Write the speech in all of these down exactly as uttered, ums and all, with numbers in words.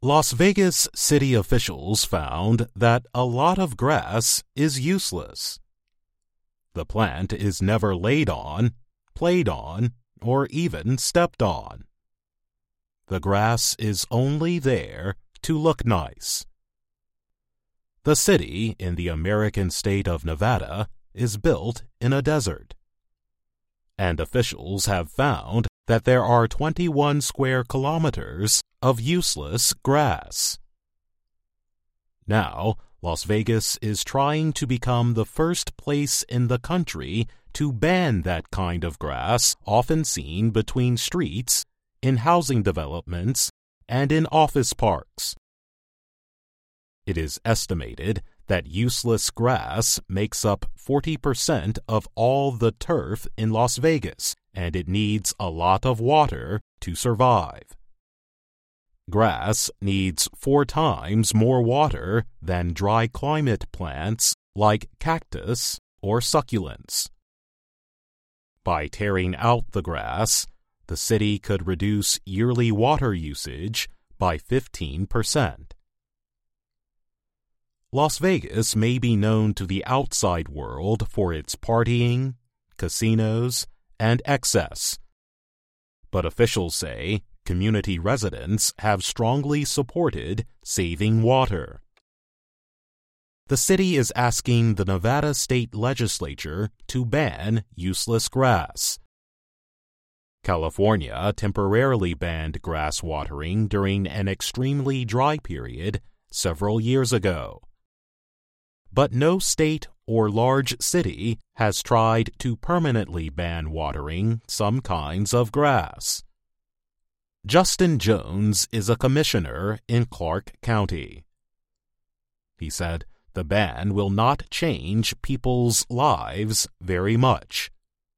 Las Vegas city officials found that a lot of grass is useless. The plant is never laid on, played on, or even stepped on. The grass is only there to look nice. The city in the American state of Nevada is built in a desert, and officials have found that there are twenty-one square kilometers of useless grass. Now, Las Vegas is trying to become the first place in the country to ban that kind of grass often seen between streets, in housing developments, and in office parks. It is estimated that useless grass makes up forty percent of all the turf in Las Vegas, and it needs a lot of water to survive. Grass needs four times more water than dry climate plants like cactus or succulents. By tearing out the grass, the city could reduce yearly water usage by fifteen percent. Las Vegas may be known to the outside world for its partying, casinos, and excess, but officials say community residents have strongly supported saving water. The city is asking the Nevada state legislature to ban useless grass. California temporarily banned grass watering during an extremely dry period several years ago. But no state or large city has tried to permanently ban watering some kinds of grass. Justin Jones is a commissioner in Clark County. He said the ban will not change people's lives very much.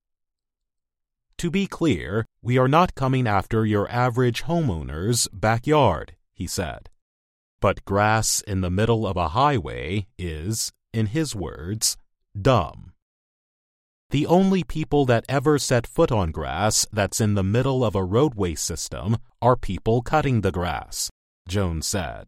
To be clear, we are not coming after your average homeowner's backyard, he said. But grass in the middle of a highway is, in his words, dumb. The only people that ever set foot on grass that's in the middle of a roadway system are people cutting the grass, Jones said.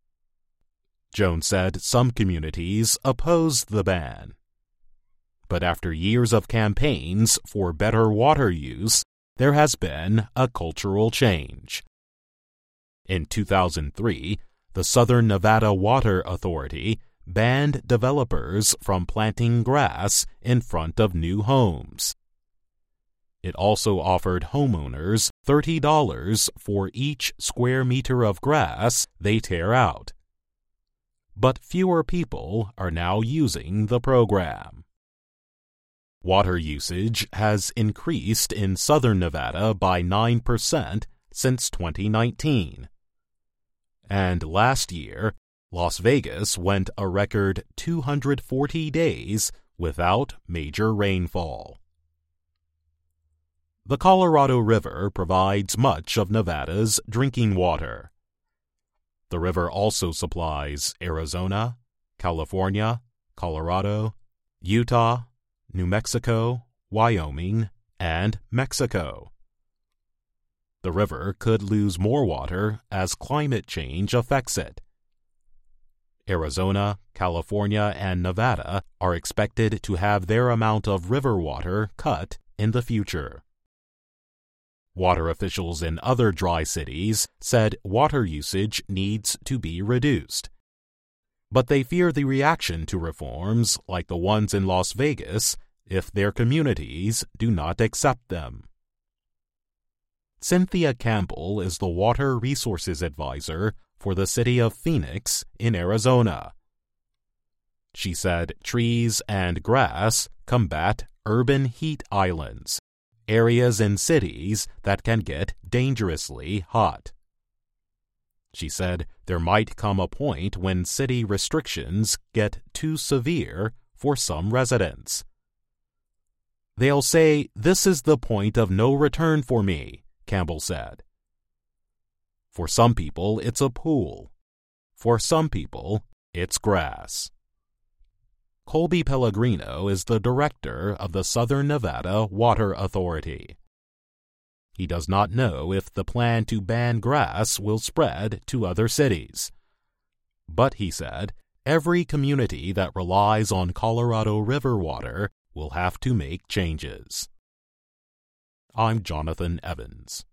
Jones said some communities opposed the ban. But after years of campaigns for better water use, there has been a cultural change. In two thousand three, the Southern Nevada Water Authority banned developers from planting grass in front of new homes. It also offered homeowners thirty dollars for each square meter of grass they tear out. But fewer people are now using the program. Water usage has increased in southern Nevada by nine percent since twenty nineteen. And last year, Las Vegas went a record two hundred forty days without major rainfall. The Colorado River provides much of Nevada's drinking water. The river also supplies Arizona, California, Colorado, Utah, New Mexico, Wyoming, and Mexico. The river could lose more water as climate change affects it. Arizona, California, and Nevada are expected to have their amount of river water cut in the future. Water officials in other dry cities said water usage needs to be reduced. But they fear the reaction to reforms like the ones in Las Vegas if their communities do not accept them. Cynthia Campbell is the Water Resources Advisor for the city of Phoenix in Arizona. She said trees and grass combat urban heat islands, areas in cities that can get dangerously hot. She said there might come a point when city restrictions get too severe for some residents. They'll say, "This is the point of no return for me," Campbell said. For some people, it's a pool. For some people, it's grass. Colby Pellegrino is the director of the Southern Nevada Water Authority. He does not know if the plan to ban grass will spread to other cities. But, he said, every community that relies on Colorado River water will have to make changes. I'm Jonathan Evans.